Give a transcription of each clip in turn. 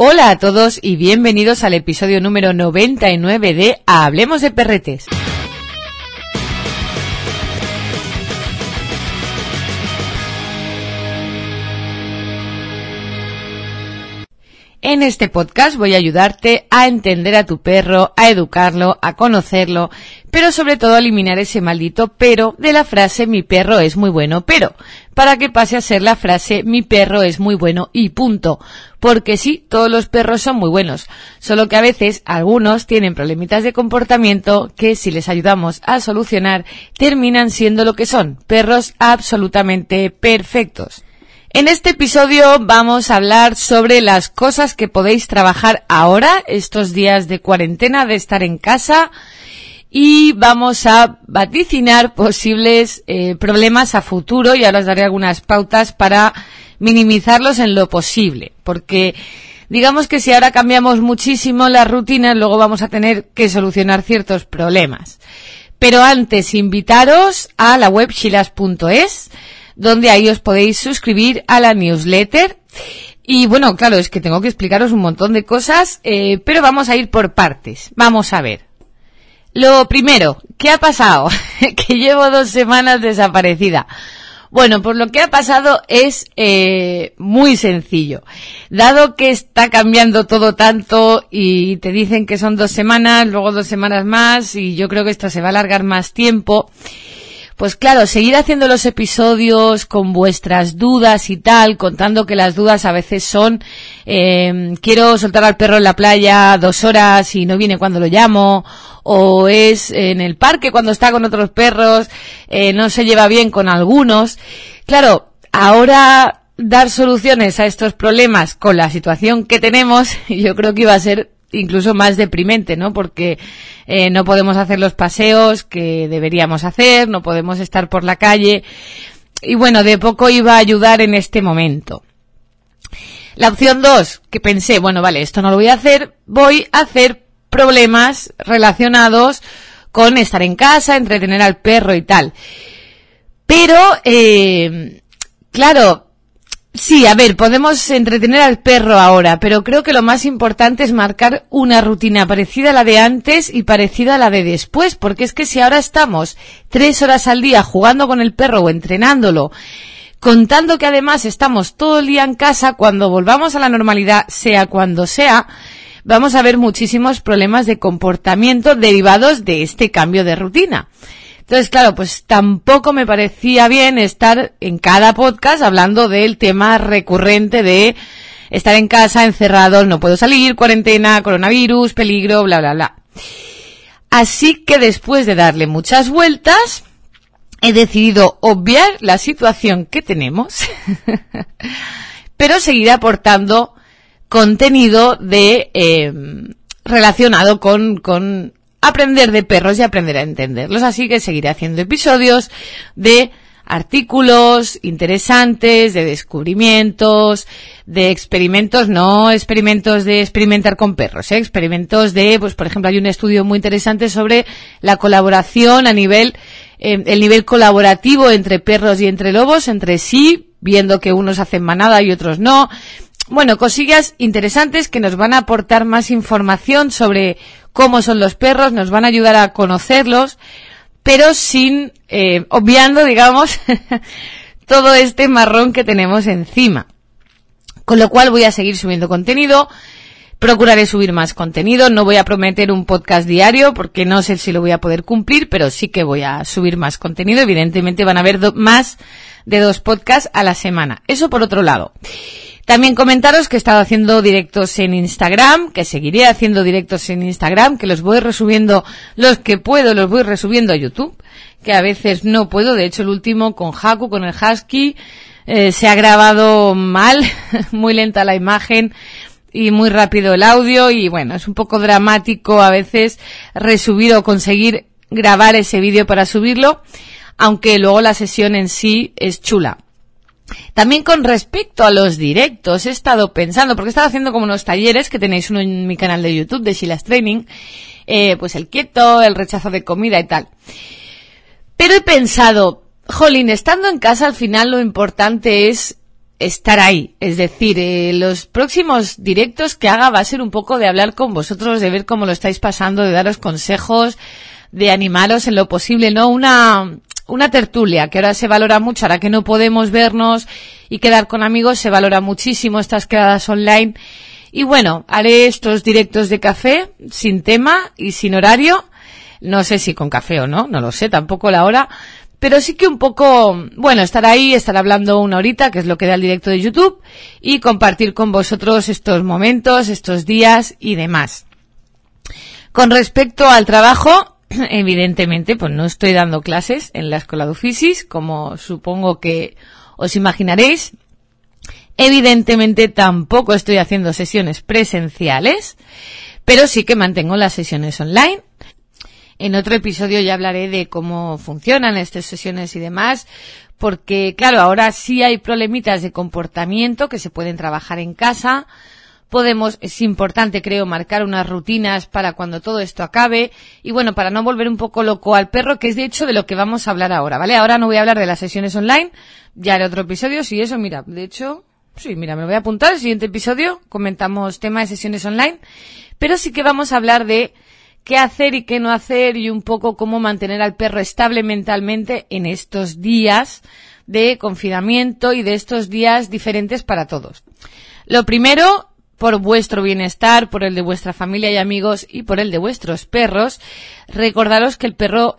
Hola a todos y bienvenidos al episodio número 99 de Hablemos de Perretes. En este podcast voy a ayudarte a entender a tu perro, a educarlo, a conocerlo, pero sobre todo a eliminar ese maldito pero de la frase mi perro es muy bueno, pero para que pase a ser la frase mi perro es muy bueno y punto. Porque sí, todos los perros son muy buenos, solo que a veces algunos tienen problemitas de comportamiento que si les ayudamos a solucionar terminan siendo lo que son, perros absolutamente perfectos. En este episodio vamos a hablar sobre las cosas que podéis trabajar ahora, estos días de cuarentena, de estar en casa, y vamos a vaticinar posibles problemas a futuro y ahora os daré algunas pautas para minimizarlos en lo posible, porque digamos que si ahora cambiamos muchísimo las rutinas, luego vamos a tener que solucionar ciertos problemas. Pero antes, invitaros a la web shilas.es, donde ahí os podéis suscribir a la newsletter. Y bueno, claro, es que tengo que explicaros un montón de cosas, pero vamos a ir por partes. Vamos a ver. Lo primero, ¿qué ha pasado? Que llevo 2 semanas desaparecida. Bueno, pues lo que ha pasado es muy sencillo. Dado que está cambiando todo tanto y te dicen que son 2 semanas, luego 2 semanas más, y yo creo que esto se va a alargar más tiempo, pues claro, seguir haciendo los episodios con vuestras dudas y tal, contando que las dudas a veces son quiero soltar al perro en la playa 2 horas y no viene cuando lo llamo, o es en el parque cuando está con otros perros, no se lleva bien con algunos. Claro, ahora dar soluciones a estos problemas con la situación que tenemos, yo creo que iba a ser incluso más deprimente, ¿no? Porque no podemos hacer los paseos que deberíamos hacer, no podemos estar por la calle, y bueno, de poco iba a ayudar en este momento. La opción 2, que pensé, bueno, vale, esto no lo voy a hacer problemas relacionados con estar en casa, entretener al perro y tal. Pero, claro, sí, a ver, podemos entretener al perro ahora, pero creo que lo más importante es marcar una rutina parecida a la de antes y parecida a la de después, porque es que si ahora estamos 3 horas al día jugando con el perro o entrenándolo, contando que además estamos todo el día en casa, cuando volvamos a la normalidad, sea cuando sea, vamos a ver muchísimos problemas de comportamiento derivados de este cambio de rutina. Entonces, claro, pues tampoco me parecía bien estar en cada podcast hablando del tema recurrente de estar en casa, encerrado, no puedo salir, cuarentena, coronavirus, peligro, bla, bla, bla. Así que después de darle muchas vueltas, he decidido obviar la situación que tenemos, pero seguir aportando contenido relacionado con aprender de perros y aprender a entenderlos. Así que seguiré haciendo episodios de artículos interesantes, de descubrimientos, de experimentos, no experimentos de experimentar con perros, experimentos de, pues por ejemplo, hay un estudio muy interesante sobre la colaboración a nivel, el nivel colaborativo entre perros y entre lobos, entre sí, viendo que unos hacen manada y otros no. Bueno, cosillas interesantes que nos van a aportar más información sobre cómo son los perros, nos van a ayudar a conocerlos, pero sin, obviando, digamos, todo este marrón que tenemos encima. Con lo cual voy a seguir subiendo contenido, procuraré subir más contenido, no voy a prometer un podcast diario porque no sé si lo voy a poder cumplir, pero sí que voy a subir más contenido. Evidentemente van a haber más de 2 podcasts a la semana. Eso por otro lado. También comentaros que he estado haciendo directos en Instagram, que seguiré haciendo directos en Instagram, que los voy resubiendo, los que puedo los voy resubiendo a YouTube, que a veces no puedo. De hecho, el último con Haku, con el Husky, se ha grabado mal, muy lenta la imagen y muy rápido el audio, y bueno, es un poco dramático a veces resubir o conseguir grabar ese vídeo para subirlo, aunque luego la sesión en sí es chula. También con respecto a los directos he estado pensando, porque he estado haciendo como unos talleres, que tenéis uno en mi canal de YouTube de Shilas Training, pues el quieto, el rechazo de comida y tal. Pero he pensado, jolín, estando en casa al final lo importante es estar ahí. Es decir, los próximos directos que haga va a ser un poco de hablar con vosotros, de ver cómo lo estáis pasando, de daros consejos, de animaros en lo posible, ¿no? Una tertulia, que ahora se valora mucho, ahora que no podemos vernos y quedar con amigos, se valora muchísimo estas quedadas online. Y bueno, haré estos directos de café, sin tema y sin horario. No sé si con café o no lo sé, tampoco la hora. Pero sí que un poco, bueno, estar ahí, estar hablando una horita, que es lo que da el directo de YouTube, y compartir con vosotros estos momentos, estos días y demás. Con respecto al trabajo, evidentemente, pues no estoy dando clases en la Escuela de Oficis, como supongo que os imaginaréis. Evidentemente tampoco estoy haciendo sesiones presenciales, pero sí que mantengo las sesiones online. En otro episodio ya hablaré de cómo funcionan estas sesiones y demás, porque claro, ahora sí hay problemitas de comportamiento que se pueden trabajar en casa. Es importante creo marcar unas rutinas para cuando todo esto acabe y bueno, para no volver un poco loco al perro, que es de hecho de lo que vamos a hablar ahora, ¿vale? Ahora no voy a hablar de las sesiones online, ya haré otro episodio, sí, eso, mira, de hecho, sí, mira, me lo voy a apuntar, el siguiente episodio comentamos tema de sesiones online, pero sí que vamos a hablar de qué hacer y qué no hacer y un poco cómo mantener al perro estable mentalmente en estos días de confinamiento y de estos días diferentes para todos. Lo primero, por vuestro bienestar, por el de vuestra familia y amigos y por el de vuestros perros, recordaros que el perro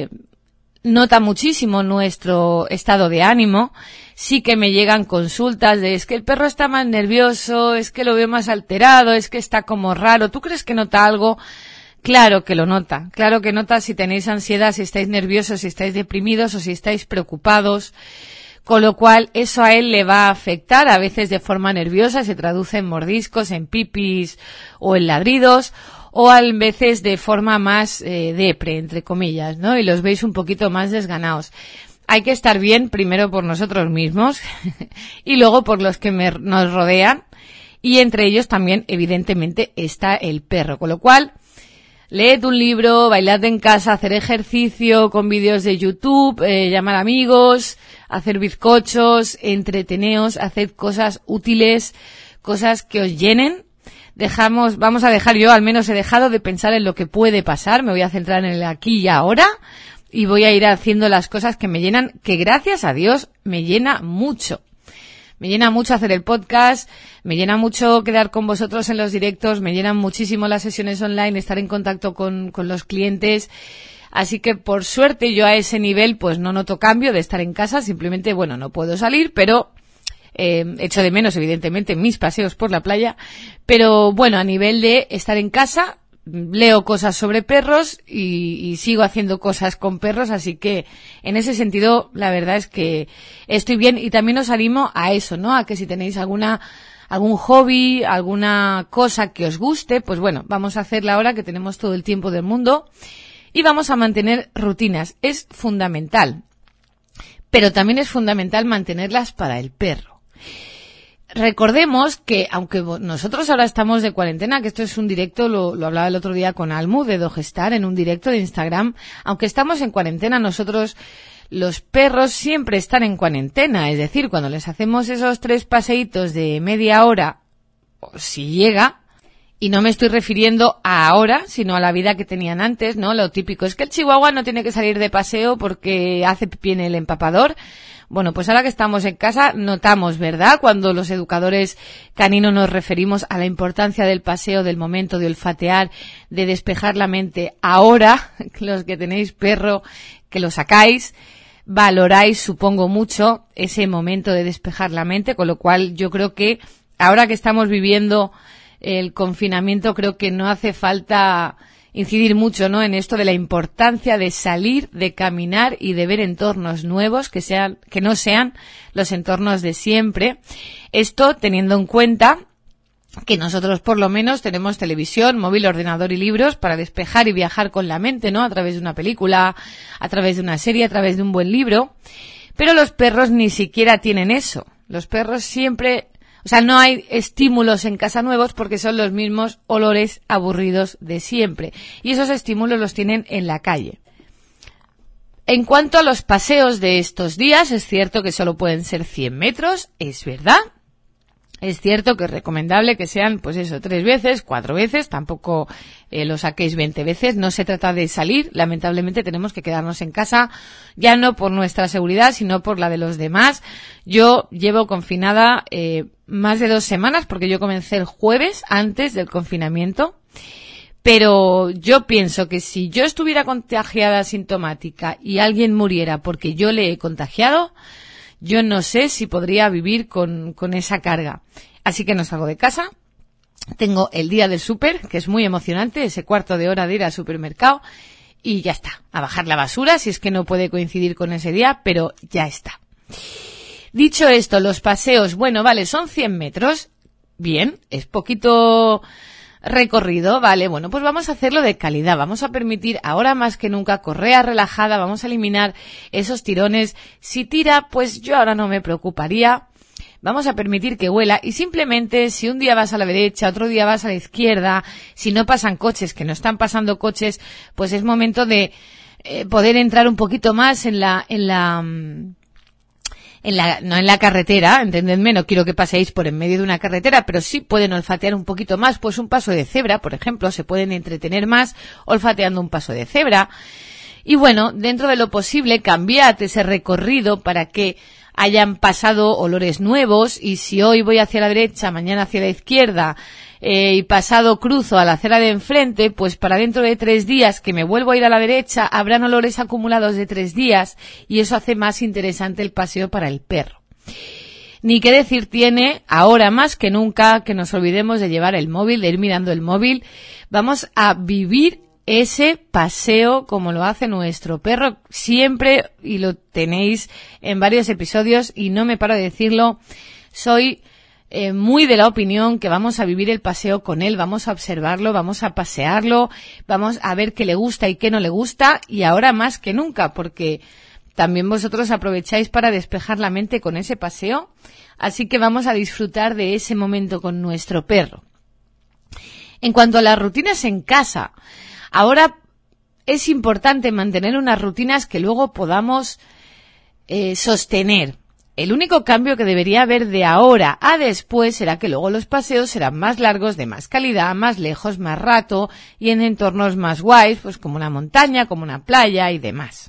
nota muchísimo nuestro estado de ánimo. Sí que me llegan consultas de es que el perro está más nervioso, es que lo veo más alterado, es que está como raro. ¿Tú crees que nota algo? Claro que lo nota, claro que nota si tenéis ansiedad, si estáis nerviosos, si estáis deprimidos o si estáis preocupados, con lo cual eso a él le va a afectar, a veces de forma nerviosa, se traduce en mordiscos, en pipis o en ladridos, o a veces de forma más depre, entre comillas, ¿no? Y los veis un poquito más desganados. Hay que estar bien primero por nosotros mismos y luego por los que nos rodean, y entre ellos también evidentemente está el perro, con lo cual leed un libro, bailad en casa, hacer ejercicio con vídeos de YouTube, llamar amigos, hacer bizcochos, entreteneos, haced cosas útiles, cosas que os llenen. Vamos a dejar, yo al menos he dejado de pensar en lo que puede pasar, me voy a centrar en el aquí y ahora y voy a ir haciendo las cosas que me llenan, que gracias a Dios me llena mucho. Me llena mucho hacer el podcast, me llena mucho quedar con vosotros en los directos, me llenan muchísimo las sesiones online, estar en contacto con los clientes. Así que por suerte yo a ese nivel pues no noto cambio de estar en casa, simplemente bueno, no puedo salir, pero echo de menos evidentemente mis paseos por la playa, pero bueno, a nivel de estar en casa leo cosas sobre perros y sigo haciendo cosas con perros, así que en ese sentido la verdad es que estoy bien y también os animo a eso, ¿no? A que si tenéis algún hobby, alguna cosa que os guste, pues bueno, vamos a hacerla ahora que tenemos todo el tiempo del mundo y vamos a mantener rutinas. Es fundamental, pero también es fundamental mantenerlas para el perro. Recordemos que, aunque nosotros ahora estamos de cuarentena, que esto es un directo, lo hablaba el otro día con Almu de Dogestar en un directo de Instagram, aunque estamos en cuarentena, nosotros, los perros siempre están en cuarentena, es decir, cuando les hacemos esos 3 paseitos de media hora, si llega, y no me estoy refiriendo a ahora, sino a la vida que tenían antes, ¿no? Lo típico es que el chihuahua no tiene que salir de paseo porque hace pipí en el empapador. Bueno, pues ahora que estamos en casa notamos, ¿verdad?, cuando los educadores caninos nos referimos a la importancia del paseo, del momento de olfatear, de despejar la mente. Ahora, los que tenéis perro, que lo sacáis, valoráis, supongo, mucho ese momento de despejar la mente, con lo cual yo creo que ahora que estamos viviendo el confinamiento, creo que no hace falta incidir mucho, ¿no?, en esto de la importancia de salir, de caminar y de ver entornos nuevos que no sean los entornos de siempre. Esto teniendo en cuenta que nosotros por lo menos tenemos televisión, móvil, ordenador y libros para despejar y viajar con la mente, ¿no?, a través de una película, a través de una serie, a través de un buen libro. Pero los perros ni siquiera tienen eso. Los perros siempre, no hay estímulos en casa nuevos porque son los mismos olores aburridos de siempre. Y esos estímulos los tienen en la calle. En cuanto a los paseos de estos días, es cierto que solo pueden ser 100 metros, es verdad. Es cierto que es recomendable que sean, 3 veces, 4 veces, tampoco lo saquéis 20 veces. No se trata de salir, lamentablemente tenemos que quedarnos en casa, ya no por nuestra seguridad, sino por la de los demás. Yo llevo confinada más de 2 semanas, porque yo comencé el jueves antes del confinamiento. Pero yo pienso que si yo estuviera contagiada asintomática y alguien muriera porque yo le he contagiado, yo no sé si podría vivir con esa carga. Así que no salgo de casa. Tengo el día del súper, que es muy emocionante, ese cuarto de hora de ir al supermercado, y ya está. A bajar la basura, si es que no puede coincidir con ese día, pero ya está. Dicho esto, los paseos, son 100 metros. Bien, es poquito recorrido, vale, pues vamos a hacerlo de calidad, vamos a permitir ahora más que nunca correa relajada, vamos a eliminar esos tirones. Si tira, pues yo ahora no me preocuparía, vamos a permitir que huela, y simplemente si un día vas a la derecha, otro día vas a la izquierda, si no pasan coches, que no están pasando coches, pues es momento de poder entrar un poquito más no en la carretera, entendedme, no quiero que paséis por en medio de una carretera, pero sí pueden olfatear un poquito más, pues un paso de cebra, por ejemplo, se pueden entretener más olfateando un paso de cebra. Y dentro de lo posible, cambiad ese recorrido para que hayan pasado olores nuevos, y si hoy voy hacia la derecha, mañana hacia la izquierda, y pasado cruzo a la acera de enfrente, pues para dentro de 3 días que me vuelvo a ir a la derecha, habrán olores acumulados de 3 días, y eso hace más interesante el paseo para el perro. Ni qué decir tiene, ahora más que nunca, que nos olvidemos de llevar el móvil, de ir mirando el móvil. Vamos a vivir ese paseo como lo hace nuestro perro siempre, y lo tenéis en varios episodios y no me paro de decirlo. Soy muy de la opinión que vamos a vivir el paseo con él, vamos a observarlo, vamos a pasearlo, vamos a ver qué le gusta y qué no le gusta, y ahora más que nunca, porque también vosotros aprovecháis para despejar la mente con ese paseo, así que vamos a disfrutar de ese momento con nuestro perro. En cuanto a las rutinas en casa, ahora es importante mantener unas rutinas que luego podamos sostener. El único cambio que debería haber de ahora a después será que luego los paseos serán más largos, de más calidad, más lejos, más rato y en entornos más guays, pues como una montaña, como una playa y demás.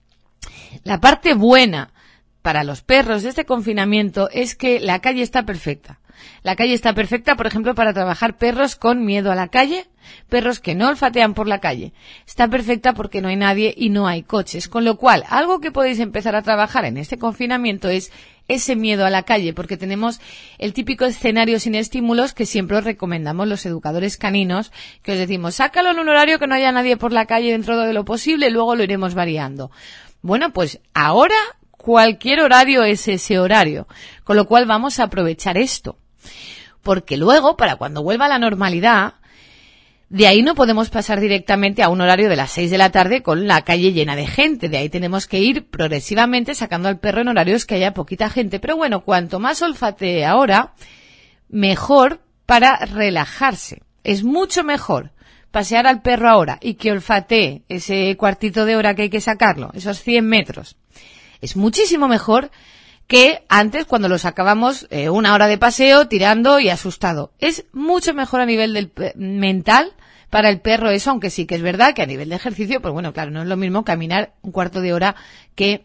La parte buena para los perros de este confinamiento es que la calle está perfecta. La calle está perfecta, por ejemplo, para trabajar perros con miedo a la calle, perros que no olfatean por la calle. Está perfecta porque no hay nadie y no hay coches, con lo cual, algo que podéis empezar a trabajar en este confinamiento es ese miedo a la calle, porque tenemos el típico escenario sin estímulos que siempre os recomendamos los educadores caninos, que os decimos, sácalo en un horario que no haya nadie por la calle dentro de lo posible, luego lo iremos variando. Bueno, pues ahora cualquier horario es ese horario, con lo cual vamos a aprovechar esto. Porque luego, para cuando vuelva a la normalidad, de ahí no podemos pasar directamente a un horario de las 6 de la tarde con la calle llena de gente. De ahí tenemos que ir progresivamente sacando al perro en horarios que haya poquita gente. Pero cuanto más olfatee ahora, mejor para relajarse. Es mucho mejor pasear al perro ahora y que olfatee ese cuartito de hora que hay que sacarlo, esos 100 metros. Es muchísimo mejor que antes, cuando lo sacábamos 1 hora de paseo, tirando y asustado. Es mucho mejor a nivel mental para el perro eso, aunque sí que es verdad que a nivel de ejercicio, pues claro, no es lo mismo caminar un cuarto de hora que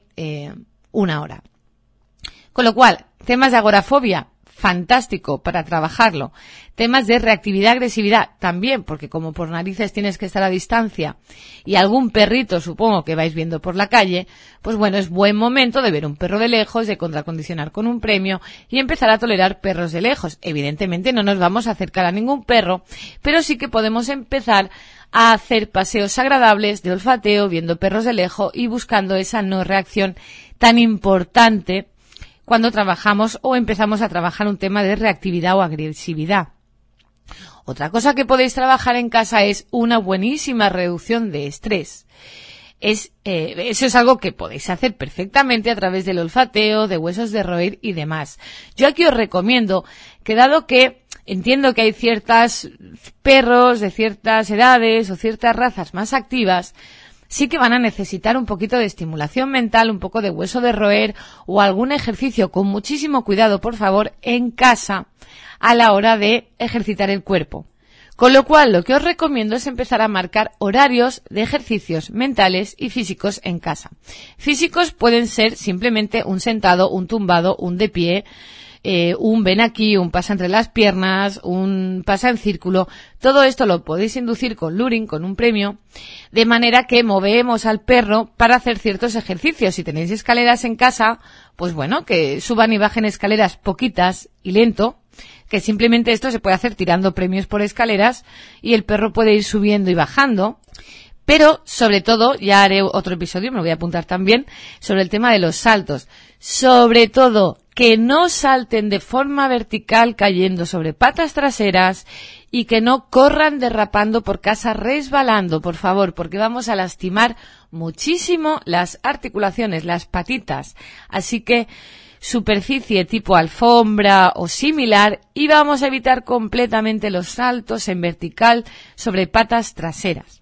1 hora. Con lo cual, temas de agorafobia, fantástico para trabajarlo. Temas de reactividad, agresividad, también, porque como por narices tienes que estar a distancia y algún perrito, supongo que vais viendo por la calle, pues es buen momento de ver un perro de lejos, de contracondicionar con un premio y empezar a tolerar perros de lejos. Evidentemente no nos vamos a acercar a ningún perro, pero sí que podemos empezar a hacer paseos agradables de olfateo, viendo perros de lejos y buscando esa no reacción tan importante cuando trabajamos o empezamos a trabajar un tema de reactividad o agresividad. Otra cosa que podéis trabajar en casa es una buenísima reducción de estrés. Eso es algo que podéis hacer perfectamente a través del olfateo, de huesos de roer y demás. Yo aquí os recomiendo que, dado que entiendo que hay ciertos perros de ciertas edades o ciertas razas más activas, sí que van a necesitar un poquito de estimulación mental, un poco de hueso de roer o algún ejercicio con muchísimo cuidado, por favor, en casa a la hora de ejercitar el cuerpo. Con lo cual, lo que os recomiendo es empezar a marcar horarios de ejercicios mentales y físicos en casa. Físicos pueden ser simplemente un sentado, un tumbado, un de pie, un ven aquí, un pasa entre las piernas, un pasa en círculo. Todo esto lo podéis inducir con luring, con un premio, de manera que movemos al perro para hacer ciertos ejercicios. Si tenéis escaleras en casa, pues bueno, que suban y bajen escaleras poquitas y lento, que simplemente esto se puede hacer tirando premios por escaleras y el perro puede ir subiendo y bajando. Pero, sobre todo, ya haré otro episodio, me lo voy a apuntar también, sobre el tema de los saltos. Sobre todo, que no salten de forma vertical cayendo sobre patas traseras y que no corran derrapando por casa resbalando, por favor, porque vamos a lastimar muchísimo las articulaciones, las patitas. Así que superficie tipo alfombra o similar y vamos a evitar completamente los saltos en vertical sobre patas traseras.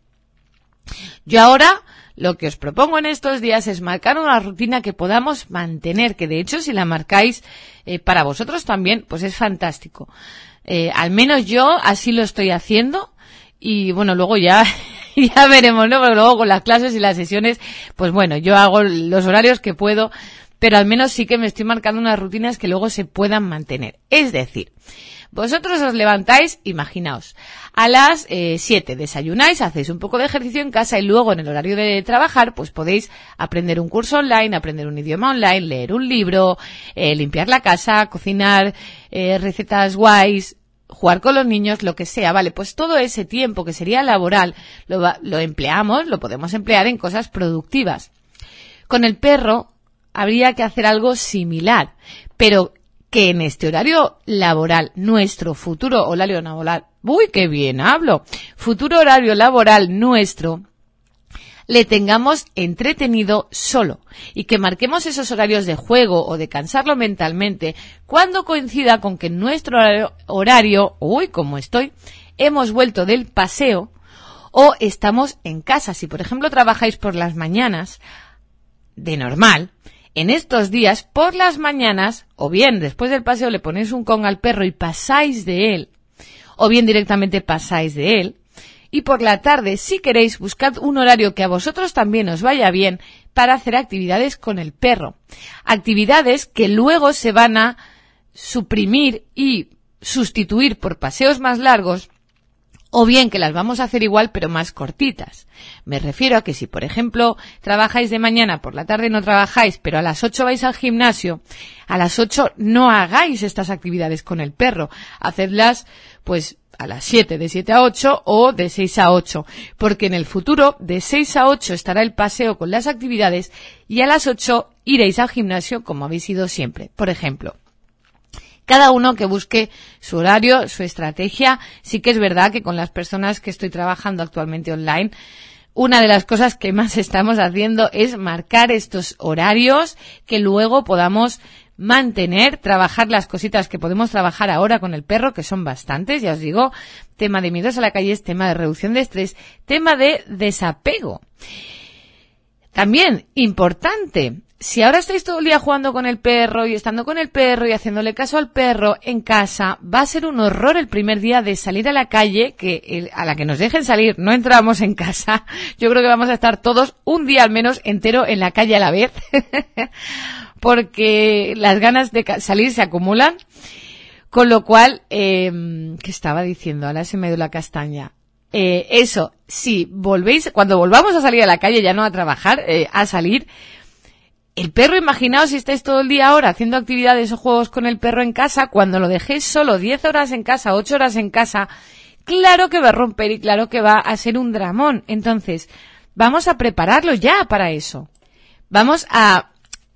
Yo ahora lo que os propongo en estos días es marcar una rutina que podamos mantener, que de hecho si la marcáis para vosotros también, pues es fantástico. Al menos yo así lo estoy haciendo y bueno, luego ya veremos, ¿no? Porque luego con las clases y las sesiones, pues bueno, yo hago los horarios que puedo, pero al menos sí que me estoy marcando unas rutinas que luego se puedan mantener. Es decir, vosotros os levantáis, imaginaos, a las 7 desayunáis, hacéis un poco de ejercicio en casa y luego en el horario de trabajar pues podéis aprender un curso online, aprender un idioma online, leer un libro, limpiar la casa, cocinar, recetas guays, jugar con los niños, lo que sea, vale, pues todo ese tiempo que sería laboral lo empleamos, lo podemos emplear en cosas productivas. Con el perro habría que hacer algo similar, pero que en este horario laboral, nuestro futuro horario laboral, ¡uy, qué bien hablo! Futuro horario laboral nuestro, le tengamos entretenido solo y que marquemos esos horarios de juego o de cansarlo mentalmente cuando coincida con que en nuestro horario, ¡uy, cómo estoy!, hemos vuelto del paseo o estamos en casa. Si, por ejemplo, trabajáis por las mañanas, de normal, en estos días, por las mañanas, o bien después del paseo le ponéis un con al perro y pasáis de él, o bien directamente pasáis de él, y por la tarde, si queréis, buscad un horario que a vosotros también os vaya bien para hacer actividades con el perro. Actividades que luego se van a suprimir y sustituir por paseos más largos, o bien que las vamos a hacer igual pero más cortitas. Me refiero a que si, por ejemplo, trabajáis de mañana, por la tarde no trabajáis, pero a las 8 vais al gimnasio, a las 8 no hagáis estas actividades con el perro. Hacedlas, pues, a las 7, de 7 a 8 o de 6 a 8, porque en el futuro de 6 a 8 estará el paseo con las actividades y a las 8 iréis al gimnasio como habéis ido siempre. Por ejemplo, cada uno que busque su horario, su estrategia. Sí que es verdad que con las personas que estoy trabajando actualmente online, una de las cosas que más estamos haciendo es marcar estos horarios que luego podamos mantener, trabajar las cositas que podemos trabajar ahora con el perro, que son bastantes, ya os digo, tema de miedos a la calle, tema de reducción de estrés, tema de desapego. También, importante, si ahora estáis todo el día jugando con el perro y estando con el perro y haciéndole caso al perro en casa, va a ser un horror el primer día de salir a la calle, a la que nos dejen salir, no entramos en casa. Yo creo que vamos a estar todos un día al menos entero en la calle a la vez, porque las ganas de salir se acumulan. Con lo cual, ¿qué estaba diciendo? Ahora se me dio la castaña. Eso, si volvéis, cuando volvamos a salir a la calle, ya no a trabajar, a salir, el perro, imaginaos si estáis todo el día ahora haciendo actividades o juegos con el perro en casa, cuando lo dejéis solo 10 horas en casa, 8 horas en casa, claro que va a romper y claro que va a ser un dramón. Entonces, vamos a prepararlo ya para eso. Vamos a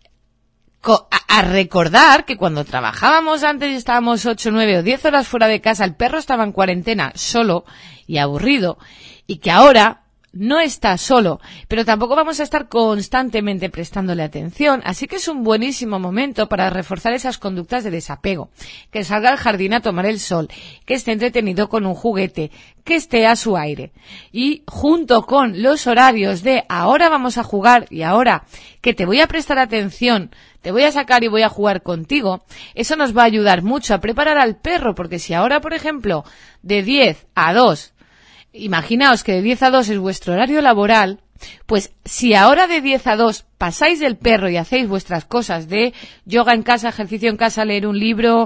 recordar que cuando trabajábamos antes y estábamos 8, 9 o 10 horas fuera de casa, el perro estaba en cuarentena solo y aburrido, y que ahora no está solo, pero tampoco vamos a estar constantemente prestándole atención, así que es un buenísimo momento para reforzar esas conductas de desapego, que salga al jardín a tomar el sol, que esté entretenido con un juguete, que esté a su aire. Y junto con los horarios de ahora vamos a jugar y ahora que te voy a prestar atención, te voy a sacar y voy a jugar contigo, eso nos va a ayudar mucho a preparar al perro, porque si ahora, por ejemplo, de 10 a 2, imaginaos que de 10 a 2 es vuestro horario laboral, pues si ahora de 10 a 2 pasáis del perro y hacéis vuestras cosas de yoga en casa, ejercicio en casa, leer un libro,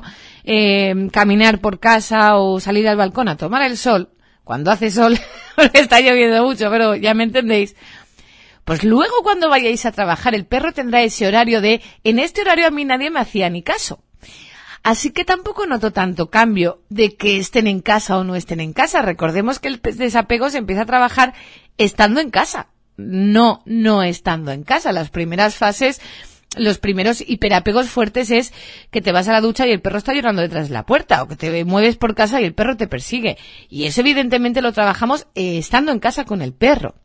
caminar por casa o salir al balcón a tomar el sol, cuando hace sol, porque está lloviendo mucho, pero ya me entendéis, pues luego cuando vayáis a trabajar el perro tendrá ese horario de en este horario a mí nadie me hacía ni caso. Así que tampoco noto tanto cambio de que estén en casa o no estén en casa. Recordemos que el desapego se empieza a trabajar estando en casa, no estando en casa. Las primeras fases, los primeros hiperapegos fuertes es que te vas a la ducha y el perro está llorando detrás de la puerta, o que te mueves por casa y el perro te persigue. Y eso evidentemente lo trabajamos estando en casa con el perro.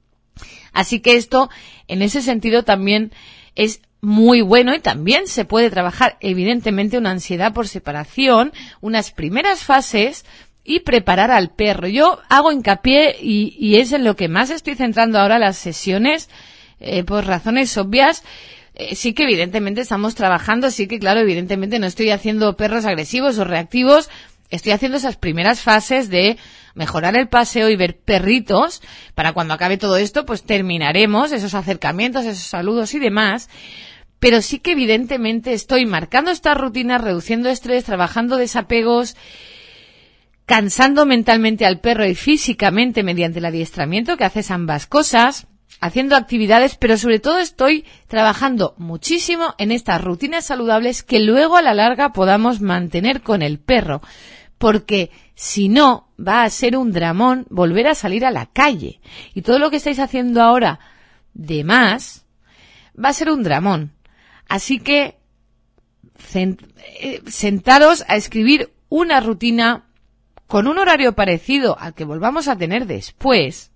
Así que esto, en ese sentido, también es muy bueno, y también se puede trabajar evidentemente una ansiedad por separación, unas primeras fases y preparar al perro. Yo hago hincapié y es en lo que más estoy centrando ahora las sesiones, por razones obvias. Sí que evidentemente estamos trabajando, sí que claro, evidentemente no estoy haciendo perros agresivos o reactivos, estoy haciendo esas primeras fases de mejorar el paseo y ver perritos, para cuando acabe todo esto pues terminaremos esos acercamientos, esos saludos y demás. Pero sí que evidentemente estoy marcando estas rutinas, reduciendo estrés, trabajando desapegos, cansando mentalmente al perro y físicamente mediante el adiestramiento, que haces ambas cosas, haciendo actividades, pero sobre todo estoy trabajando muchísimo en estas rutinas saludables que luego a la larga podamos mantener con el perro, porque si no va a ser un dramón volver a salir a la calle, y todo lo que estáis haciendo ahora de más va a ser un dramón. Así que sentaros a escribir una rutina con un horario parecido al que volvamos a tener después,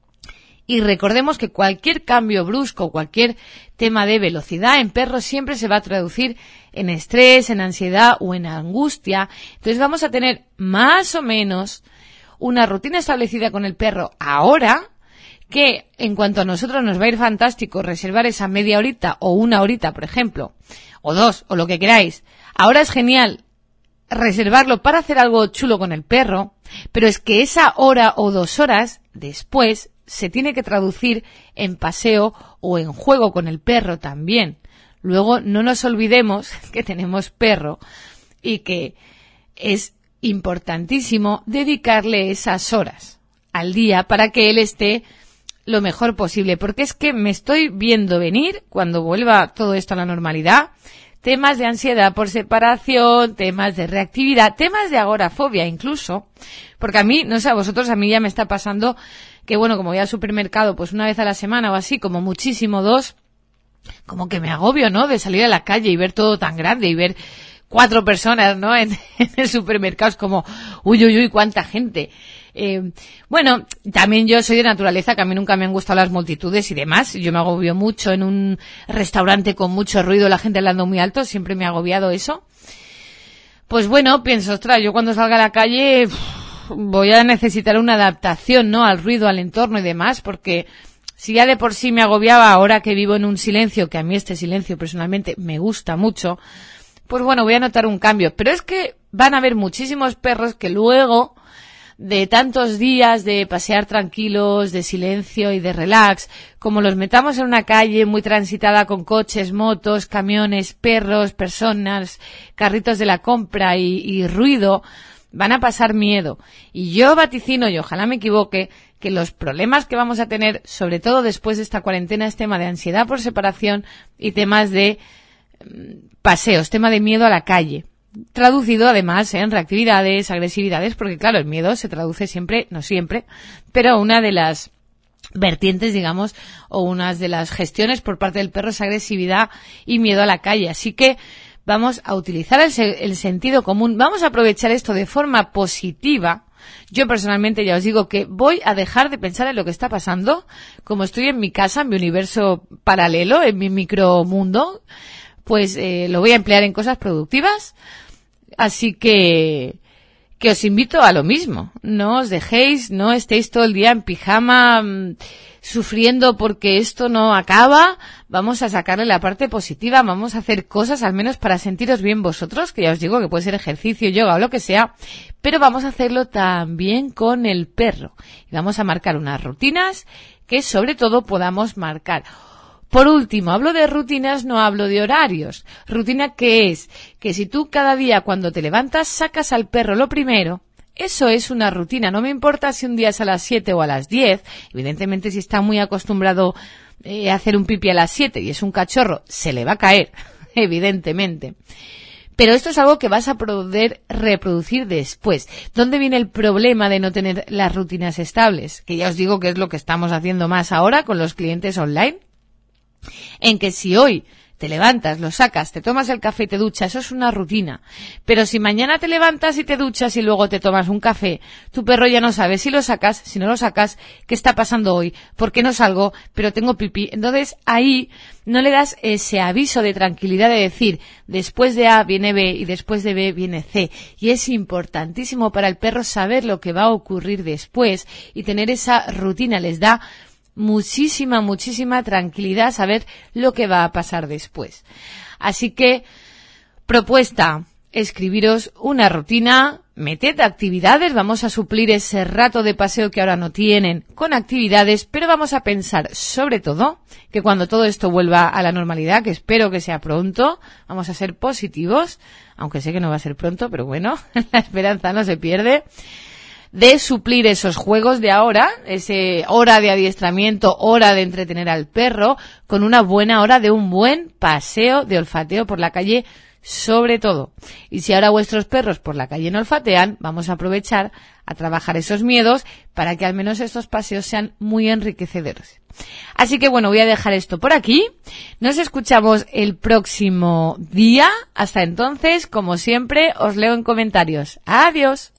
y recordemos que cualquier cambio brusco, cualquier tema de velocidad en perros siempre se va a traducir en estrés, en ansiedad o en angustia. Entonces vamos a tener más o menos una rutina establecida con el perro ahora, que en cuanto a nosotros nos va a ir fantástico reservar esa media horita o una horita, por ejemplo, o 2, o lo que queráis. Ahora es genial reservarlo para hacer algo chulo con el perro, pero es que esa hora o 2 horas después se tiene que traducir en paseo o en juego con el perro también. Luego no nos olvidemos que tenemos perro y que es importantísimo dedicarle esas horas al día para que él esté lo mejor posible, porque es que me estoy viendo venir cuando vuelva todo esto a la normalidad, temas de ansiedad por separación, temas de reactividad, temas de agorafobia incluso, porque a mí, no sé a vosotros, a mí ya me está pasando que bueno, como voy al supermercado pues una vez a la semana o así, como muchísimo 2, como que me agobio, ¿no?, de salir a la calle y ver todo tan grande y ver 4 personas, ¿no?, en el supermercado, es como, uy, cuánta gente. Bueno, también yo soy de naturaleza, que a mí nunca me han gustado las multitudes y demás. Yo me agobio mucho en un restaurante con mucho ruido, la gente hablando muy alto, siempre me ha agobiado eso. Pues bueno, pienso, ostras, yo cuando salga a la calle voy a necesitar una adaptación, ¿no?, al ruido, al entorno y demás, porque si ya de por sí me agobiaba, ahora que vivo en un silencio, que a mí este silencio personalmente me gusta mucho, pues bueno, voy a notar un cambio. Pero es que van a haber muchísimos perros que luego de tantos días de pasear tranquilos, de silencio y de relax, como los metamos en una calle muy transitada con coches, motos, camiones, perros, personas, carritos de la compra y ruido, van a pasar miedo. Y yo vaticino, y ojalá me equivoque, que los problemas que vamos a tener, sobre todo después de esta cuarentena, es tema de ansiedad por separación y temas de paseos, tema de miedo a la calle. Traducido además en reactividades, agresividades, porque claro, el miedo se traduce siempre, no siempre, pero una de las vertientes, digamos, o unas de las gestiones por parte del perro es agresividad y miedo a la calle. Así que vamos a utilizar el sentido común, vamos a aprovechar esto de forma positiva, Yo personalmente ya os digo que voy a dejar de pensar en lo que está pasando, como estoy en mi casa, en mi universo paralelo, en mi micromundo, pues lo voy a emplear en cosas productivas, así que os invito a lo mismo. No os dejéis, no estéis todo el día en pijama sufriendo porque esto no acaba. Vamos a sacarle la parte positiva, vamos a hacer cosas al menos para sentiros bien vosotros, que ya os digo que puede ser ejercicio, yoga o lo que sea, pero vamos a hacerlo también con el perro. Y vamos a marcar unas rutinas que sobre todo podamos marcar. Por último, hablo de rutinas, no hablo de horarios. Rutina, ¿qué es? Que si tú cada día cuando te levantas sacas al perro lo primero, eso es una rutina. No me importa si un día es a las 7 o a las 10. Evidentemente, si está muy acostumbrado a hacer un pipí a las 7 y es un cachorro, se le va a caer, evidentemente. Pero esto es algo que vas a poder reproducir después. ¿Dónde viene el problema de no tener las rutinas estables? Que ya os digo que es lo que estamos haciendo más ahora con los clientes online. En que si hoy te levantas, lo sacas, te tomas el café y te duchas, eso es una rutina. Pero si mañana te levantas y te duchas y luego te tomas un café, tu perro ya no sabe si lo sacas, si no lo sacas, qué está pasando hoy, por qué no salgo, pero tengo pipí. Entonces ahí no le das ese aviso de tranquilidad de decir, después de A viene B y después de B viene C. Y es importantísimo para el perro saber lo que va a ocurrir después y tener esa rutina. Les da muchísima tranquilidad saber lo que va a pasar después. Así que, propuesta, escribiros una rutina, meted actividades, vamos a suplir ese rato de paseo que ahora no tienen con actividades, pero vamos a pensar sobre todo que cuando todo esto vuelva a la normalidad, que espero que sea pronto, vamos a ser positivos, aunque sé que no va a ser pronto, pero bueno, la esperanza no se pierde, de suplir esos juegos de ahora, ese hora de adiestramiento, hora de entretener al perro, con una buena hora de un buen paseo de olfateo por la calle, sobre todo. Y si ahora vuestros perros por la calle no olfatean, vamos a aprovechar a trabajar esos miedos para que al menos estos paseos sean muy enriquecedores. Así que bueno, voy a dejar esto por aquí. Nos escuchamos el próximo día. Hasta entonces, como siempre, os leo en comentarios. Adiós.